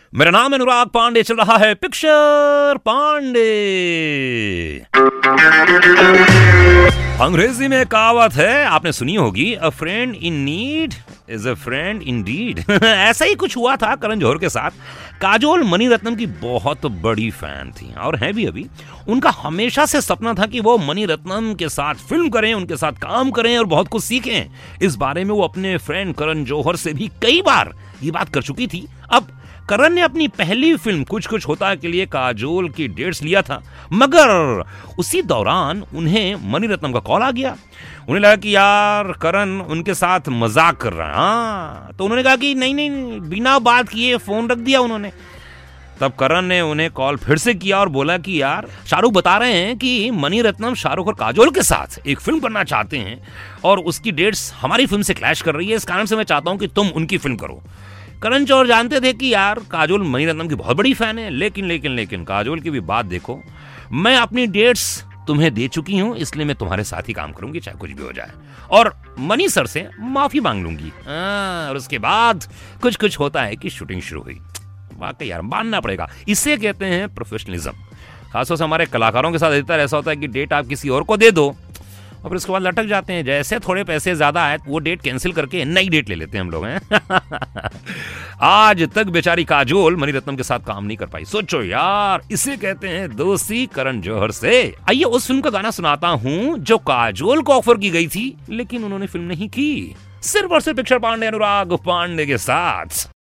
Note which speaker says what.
Speaker 1: मेरा नाम है अनुराग पांडे, चल रहा है पिक्चर पांडे। अंग्रेजी में कहावत है, आपने सुनी होगी, a friend in need is a friend indeed. ऐसा ही कुछ हुआ था करण जौहर के साथ। काजोल मणिरत्नम की बहुत बड़ी फैन थी और है भी अभी। उनका हमेशा से सपना था कि वो मणिरत्नम के साथ फिल्म करें, उनके साथ काम करें और बहुत कुछ सीखें। इस बारे में वो अपने फ्रेंड करण जौहर से भी कई बार ये बात कर चुकी थी। अब करण ने अपनी पहली फिल्म कुछ कुछ होता है के लिए काजोल की डेट्स लिया था, मगर उसी दौरान उन्हें मणिरत्नम का कॉल आ गया। उन्हें लगा कि यार करण उनके साथ मजाक कर रहा है। हाँ, तो उन्होंने कहा कि नहीं, बिना बात किए फोन रख दिया उन्होंने। तब करण ने उन्हें कॉल फिर से किया और बोला कि यार शाहरुख बता रहे हैं कि मणिरत्नम शाहरुख और काजोल के साथ एक फिल्म करना चाहते हैं और उसकी डेट्स हमारी फिल्म से क्लैश कर रही है, इस कारण से मैं चाहता हूं कि तुम उनकी फिल्म करो। करण जौहर जानते थे कि यार काजोल मणिरत्नम की बहुत बड़ी फैन है, लेकिन काजोल की भी बात देखो, मैं अपनी डेट्स तुम्हें दे चुकी हूं, इसलिए मैं तुम्हारे साथ ही काम करूंगी चाहे कुछ भी हो जाए, और मणि सर से माफी मांग लूंगी। और उसके बाद कुछ कुछ होता है कि शूटिंग शुरू हुई। वाकई यार मानना पड़ेगा, इसे कहते हैं प्रोफेशनलिज्म। खासतौर से हमारे कलाकारों के साथ अधिकतर ऐसा होता है कि डेट आप किसी और को दे दो और फिर उसके बाद लटक जाते हैं। जैसे थोड़े पैसे ज्यादा आए वो डेट कैंसिल करके नई डेट ले लेते हैं हम लोग हैं। आज तक बेचारी काजोल मणिरत्नम के साथ काम नहीं कर पाई। सोचो यार, इसे कहते हैं दोस्ती करण जौहर से। आइए उस फिल्म का गाना सुनाता हूं जो काजोल को ऑफर की गई थी लेकिन उन्होंने फिल्म नहीं की। सिर्फ और सिर्फ पिक्चर पांडे अनुराग पांडे के साथ।